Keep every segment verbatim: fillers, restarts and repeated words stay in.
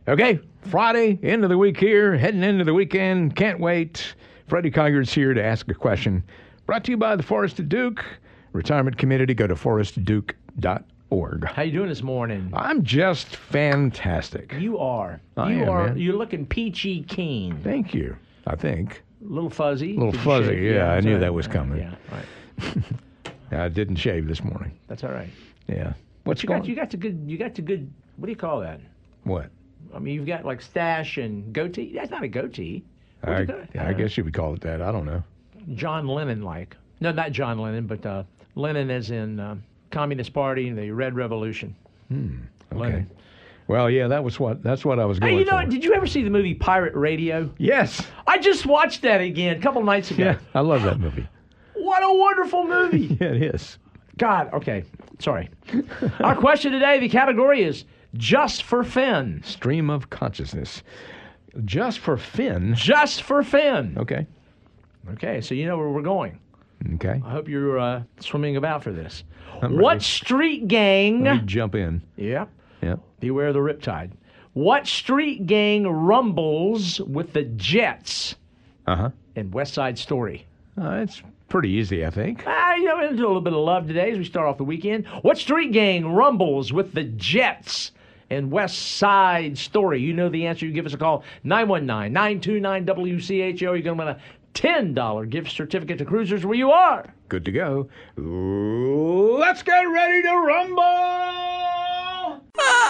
Okay, Friday, end of the week here, heading into the weekend. Can't wait. Freddie Cogger's here to ask a question. Brought to you by the Forest of Duke Retirement Community. Go to forest duke dot org. How you doing this morning? I'm just fantastic. You are. I you am, are. man. You're looking peachy keen. Thank you, I think. A little fuzzy. A little Did you fuzzy, shave? yeah, I that's knew all that right. was coming. Yeah, all right. I didn't shave this morning. That's all right. Yeah. What's you going got you got the good you got the good what do you call that? What? I mean you've got like stash and goatee. That's not a goatee. What'd I, you call it? I guess you would call it that. I don't know. John Lennon like. No, not John Lennon, but uh, Lennon as in uh, Communist Party, the Red Revolution. Hmm. Okay. Lennon. Well, yeah, that was what that's what I was going Hey, you know, for. did you ever see the movie Pirate Radio? Yes. I just watched that again a couple nights ago. Yeah, I love that movie. What a wonderful movie. Yeah, it is. God, okay. Sorry. Our question today, the category is Just for Finn. Stream of consciousness. Just for Finn. Just for Finn. Okay. Okay, so you know where we're going. Okay. I hope you're uh, swimming about for this. I'm What ready. street gang... Let me jump in. Yeah. Yeah. Beware of the riptide. What street gang rumbles with the Jets Uh-huh. in West Side Story? Uh, it's pretty easy, I think. Ah, you know, into a little bit of love today as we start off the weekend. What street gang rumbles with the Jets in West Side Story? You know the answer. You give us a call, nine one nine, nine two nine, W C H O. You're going to win a ten dollar gift certificate to Cruisers where you are. Good to go. Let's get ready to rumble!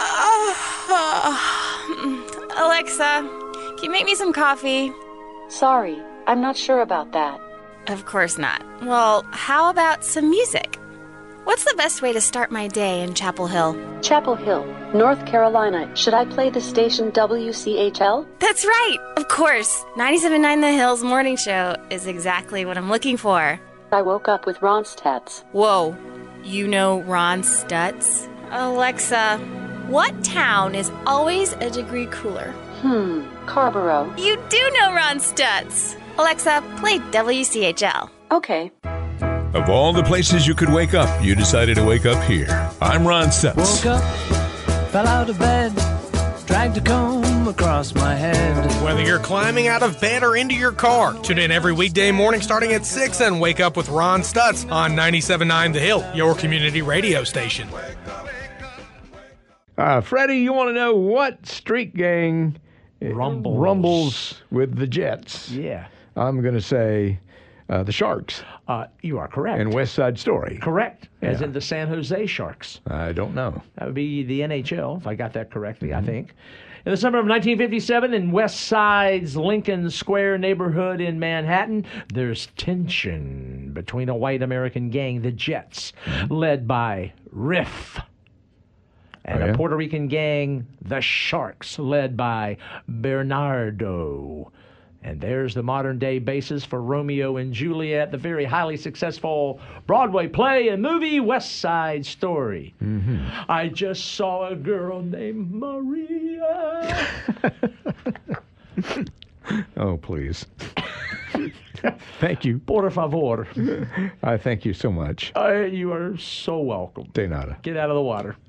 Alexa, can you make me some coffee? Sorry, I'm not sure about that. Of course not. Well, how about some music? What's the best way to start my day in Chapel Hill? Chapel Hill, North Carolina. Should I play the station W C H L? That's right! Of course! ninety-seven point nine The Hills Morning Show is exactly what I'm looking for. I woke up with Ronstadts. Whoa. You know Ron Stutz? Alexa, what town is always a degree cooler? Hmm, Carborough. You do know Ron Stutz! Alexa, play W C H L. Okay. Of all the places you could wake up, you decided to wake up here. I'm Ron Stutz. Woke up, fell out of bed, dragged a comb across my head. Whether you're climbing out of bed or into your car, tune in every weekday morning starting at six and wake up with Ron Stutz on ninety-seven point nine The Hill, your community radio station. Uh, Freddie, you want to know what street gang uh, Rumbles. rumbles with the Jets? Yeah. I'm going to say uh, the Sharks Uh, you are correct. and West Side Story. Correct. As Yeah. in the San Jose Sharks. I don't know. That would be the N H L, if I got that correctly, I think. In the summer of nineteen fifty-seven, in West Side's Lincoln Square neighborhood in Manhattan, there's tension between a white American gang, the Jets, led by Riff, and Oh, yeah? a Puerto Rican gang, the Sharks, led by Bernardo. And there's the modern-day basis for Romeo and Juliet, the very highly successful Broadway play and movie West Side Story. Mm-hmm. I just saw a girl named Maria. Oh, please. Thank you. Por favor. I thank you so much. Uh, you are so welcome. De nada. Get out of the water.